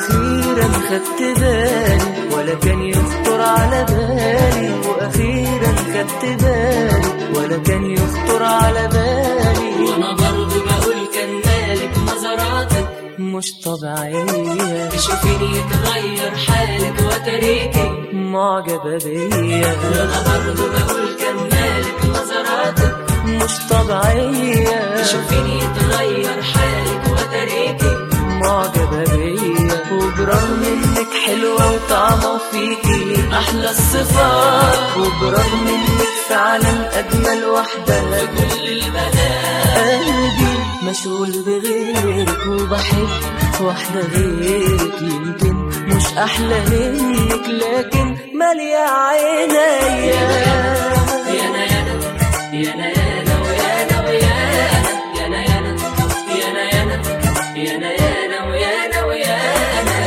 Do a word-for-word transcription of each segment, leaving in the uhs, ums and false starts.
واخيرا خدت بالي ولا كان يخطر على بالي، واخيرا خدت بالي ولا كان يخطر على بالي. وانا برضو بقول كان مالك نظراتك مش طبيعية، تشوفيني يتغير حالك وتريكي معجبة بيا. وانا برضو بقول كان مالك نظراتك مش طبيعية، تشوفيني يتغير حالك وتريكي معجبة بيا. وبرغم انك حلوة وطعمة فيكي احلى الصفات، وبرغم انك فعلا اجمل واحدة في كل البنات، قلبي مشغول بغيرك وبحب واحدة غيرك. يمكن مش احلى منك لكن مالية عينيا. يا انا يا انا يا انا يا انا ويا انا ويا انا يا انا يا انا يا انا يا انا يا انا يا انا ويا انا ويا انا.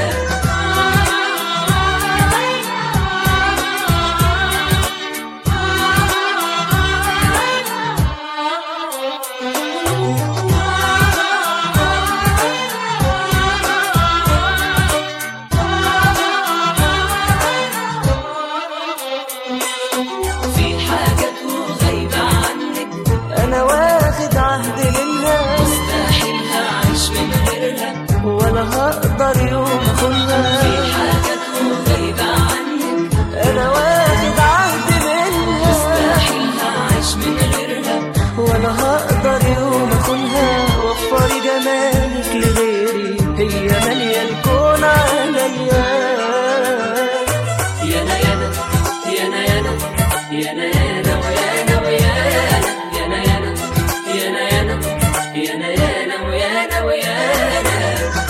في حاجات وغايبة عنك انا واخد عهد منها، مستحيل هعيش من غيرها ولا هقدر يوم اخونها. في حاجات وغايبة عنك انا واخد عهد منها، مستحيل هعيش من غيرها ولا هقدر يوم اخونها. وفري جمالك لغيري، هي مالية الكون عليا. يا انا يا انا يا انا يا انا يا انا يا انا ويا انا ويا انا يا انا يا انا يا انا يا انا يا انا يا انا ويا انا ويا انا.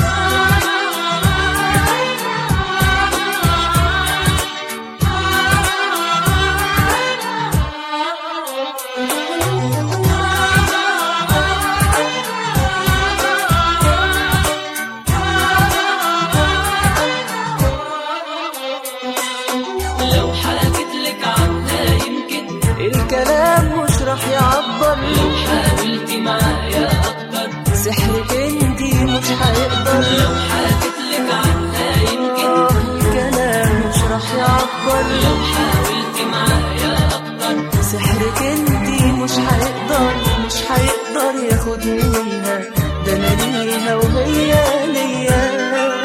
لو حكيت لك عنها يمكن الكلام مش راح يعبر، لو حاولتي معايا اكتر سحرك انتي مش هيقدر. لو حكيت لك عنها يمكن آه، الكلام مش راح يعبر، لو حاولتي معايا اكتر سحرك انتي مش هيقدر، مش هيقدر ياخدني منها. ده انا ليها وهي ليا.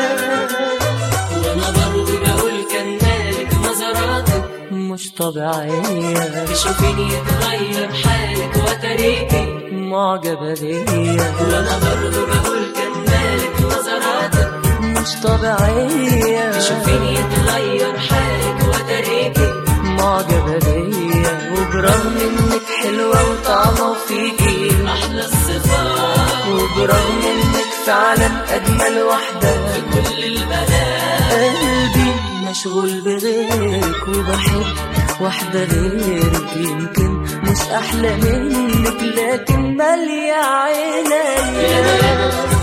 وانا برضو بقول كان مالك نظراتك مش طبيعية، تشوفيني يتغير حالك وتريكي معجبة بيا. وانا برضو بقول كان مالك نظراتك مش طبيعية، تشوفيني يتغير حالك وتريكي معجبة بيا. وبرغم انك حلوة وطعمة فيكي احلى الصفات، وبرغم انك فعلا اجمل واحدة في كل البنات، قلبي مشغول بغيرك وبحب واحدة غيرك. يمكن مش احلى منك لكن مالية عينيا.